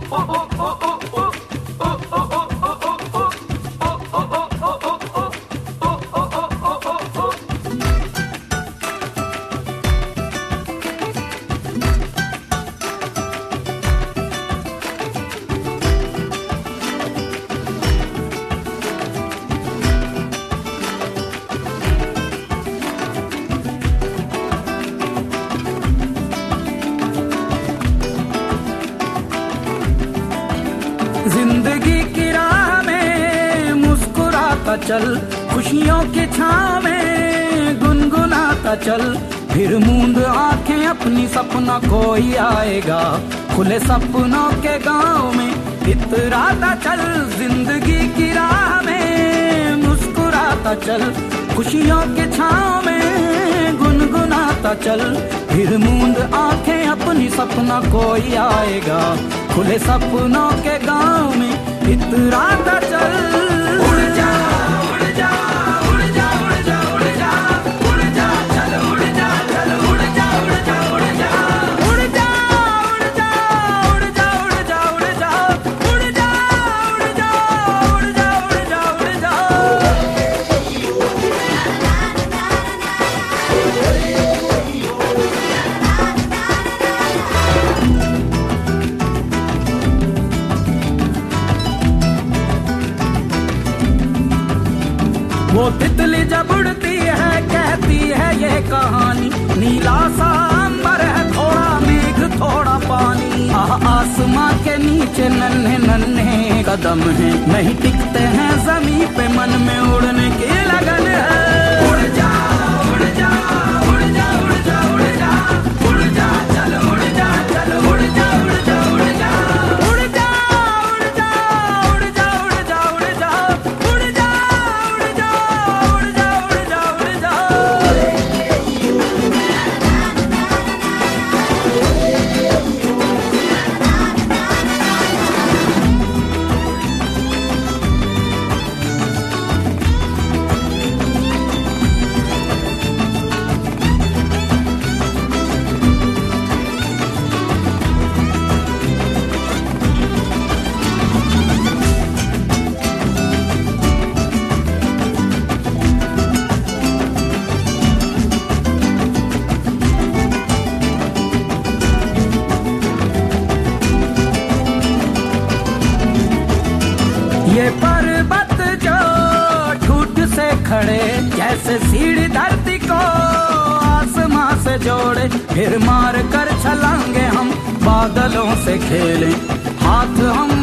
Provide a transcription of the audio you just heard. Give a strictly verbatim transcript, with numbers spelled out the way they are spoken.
जिंदगी की राह में मुस्कुराता चल, खुशियों की छाँव में गुनगुनाता चल। फिर मूंद आंखें अपनी सपना कोई आएगा, खुले सपनों के गांव में इतराता चल। जिंदगी की राह में मुस्कुराता चल, खुशियों के छाँव में गुनगुनाता चल। फिर मूंद आंखें अपनी सपना कोई आएगा, खुले सपनों के गांव में इतराता चल। उड़ जा उड़ जा उड़ जा उड़ जा उड़ जा उड़ जा चल उड़ जा चल उड़ जा उड़ जा उड़ जा उड़ जा उड़ जा उड़ जा उड़ जा उड़ जा उड़ जा उड़ जा उड़ जा उड़ जा उड़ जा। वो तितली जब उड़ती है कहती है ये कहानी, नीला सा अंबर है थोड़ा मेघ थोड़ा पानी। आह आसमां के नीचे नन्हे नन्हे कदम हैं, नहीं टिकते हैं जमीन पे, मन में उड़ने की लगन है। उड़ जा उड़ जा उड़ जा उड़ जा उड़ जा उड़ जा चल उड़ जा चल उड़ जा उड़ जा उड़ जा उड़ जा उड़ जा उड़ जा उड़ जा उड़ जा उड़ जा उड़ जा उड़ जा उड़ जा उड़ जा। ये पर्वत जो ठूठ से खड़े, जैसे सीढ़ी धरती को आसमां से जोड़े। फिर मार कर छलांगे हम बादलों से खेलें, हाथ हम